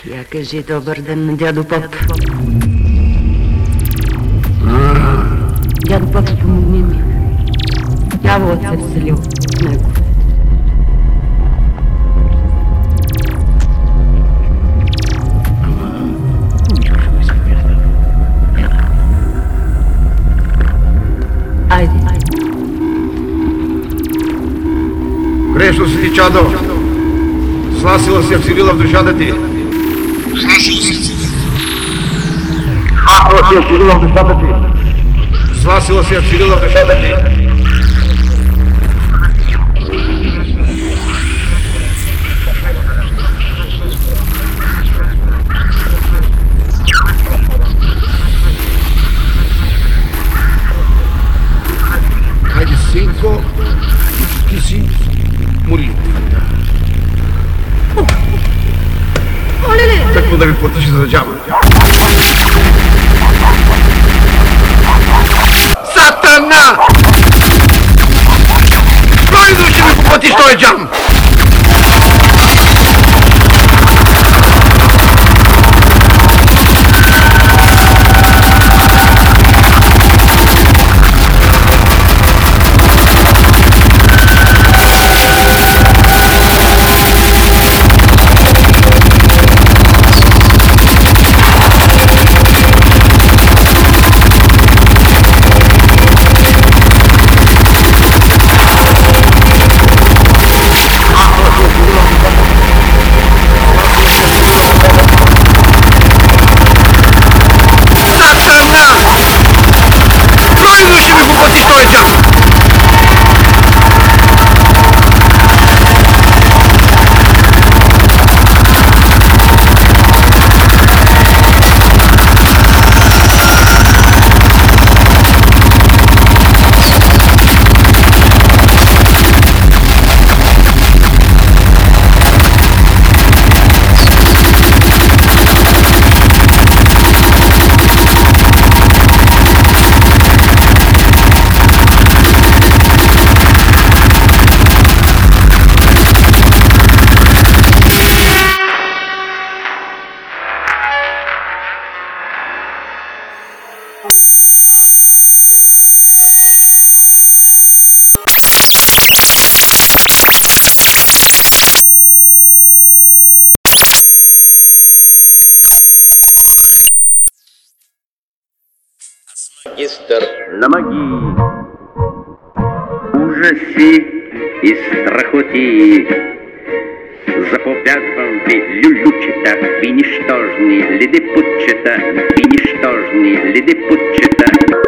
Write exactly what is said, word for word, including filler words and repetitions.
Я кажи добър ден на дядо Поп. Дядо Поп, помогни ми. Дяволът се е вселил в него. Айде. Грешно си ти, чадо. Зла се е вселила в душата ти. Зла сила се е вселила. Зла се е вселила в душата ти. Зла сила се е вселила в душата ти. Хайде, синко, ти си молитвата. Оле-ле! Какво да ви платиш за джама? Сатана! Кой идва ще ми поплатиш този джам? Магистър на магии, ужаси и страхоти. Заповядвам ви, люлючета, ви нищожни ледепутчета, ви нищожни ледепутчета.